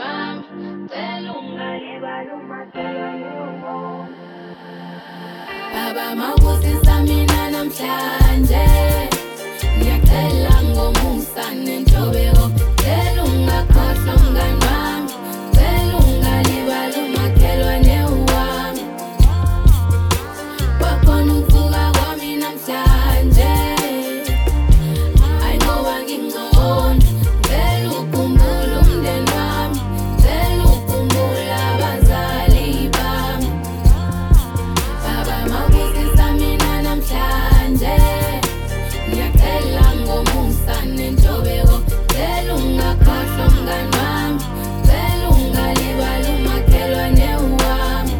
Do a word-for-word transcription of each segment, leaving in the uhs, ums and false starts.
wami, cela ungalibali umakhelwane wami. Baba mawusisa mina namhlanje, ngiyacela ngomusa nentobeko, cela ungakhohlwa mngani wami, cela ungalibali umakhelwane wami. Wakhona ukuvuka kwami namhlanje, hayi ngoba ngingcono, cela ukhumbule umndeni wami, cela ukhumbule abazali bami. Baba mawusisa mina namhlanje, ngiyacela ngomusa nentobeko, cela ungakhohlwa mngani wami, cela ungalibali umakhelwane wami.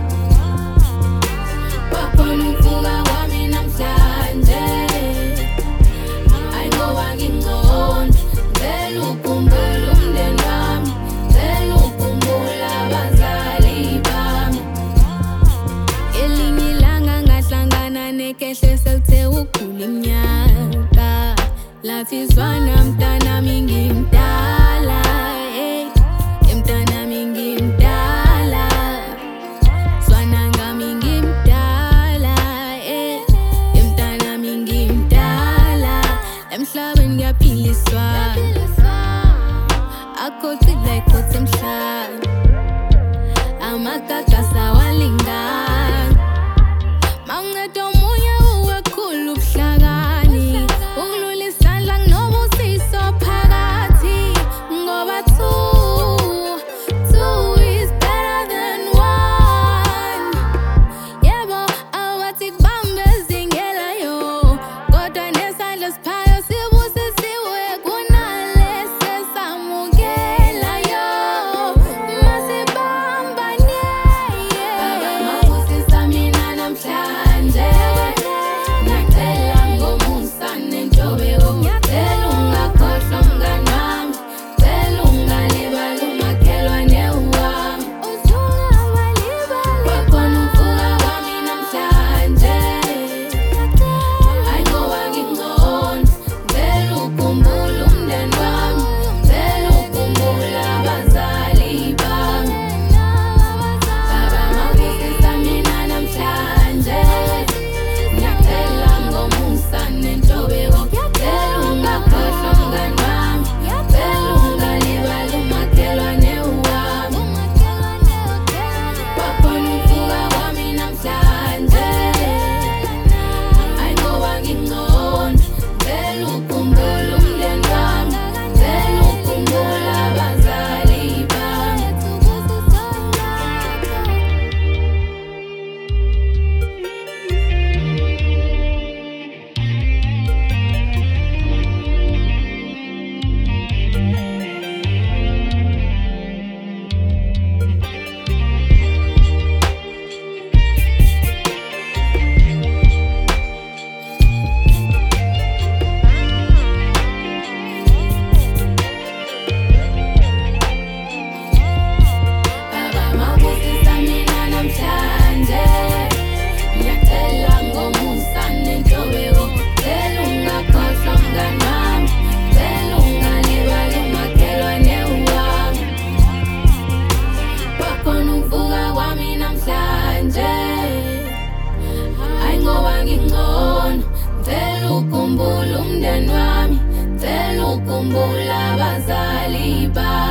Wakhona ukuvuka kwami namhlanje, hayi ngoba ngingcono, cela ukhumbule umndeni wami, cela ukhumbule abazali bami. Elinye ilanga ngahlangana nekehle selithe ukhula iminyaka, lathi zwana mntanami ngimdala, hey, mntanami ngimdala, zwana ngami ngimdala, hey, mntanami ngimdala, emhlabeni ngiyaphiliswa, akhothi la ikhothi emhlabeni, amagagasi awalingani. Mawunceda omunye uwekhula ubuhlakani, ukulula isandla kunobusiso phakathi, ngoba two, two is better than one. Yebo, awathi kubambe zingelayo, kodwa nesandla siphayo sibusisiwe kunalesi esamukelayo. Masibambane, Baba mawusisa mina namhlanje, ngiyacela ngomusa nentobeko, cela ungakhohlwa mngani wami, cela ungalibali umakhelwane wami. Wakhona ukuvuka kwami namhlanje, hayi ngoba ngingcono, cela ukhumbule umndeni wami, cela ukhumbule abazali bami. Baba mawusisa mina namhlanje, ngiyacela ngomusa nentobeko, cela ungakhohlwa mngani wami, cela ungalibali umakhelwane wami. Wakhona ukuvuka kwami namhlanje, hayi ngoba ngingcono, cela ukhumbule umndeni wami, cela ukhumbule abazali bami. Baba mawusisa mina namhlanje, ngiyacela ngomusa nentobeko, cela ungakhohlwa mngani wami, cela ungalibali umakhelwane wami. Wakhona ukuvuka kwami namhlanje, hayi ngoba ngingcono, cela ukhumbule umndeni wami, cela ukhumbule abazali bami.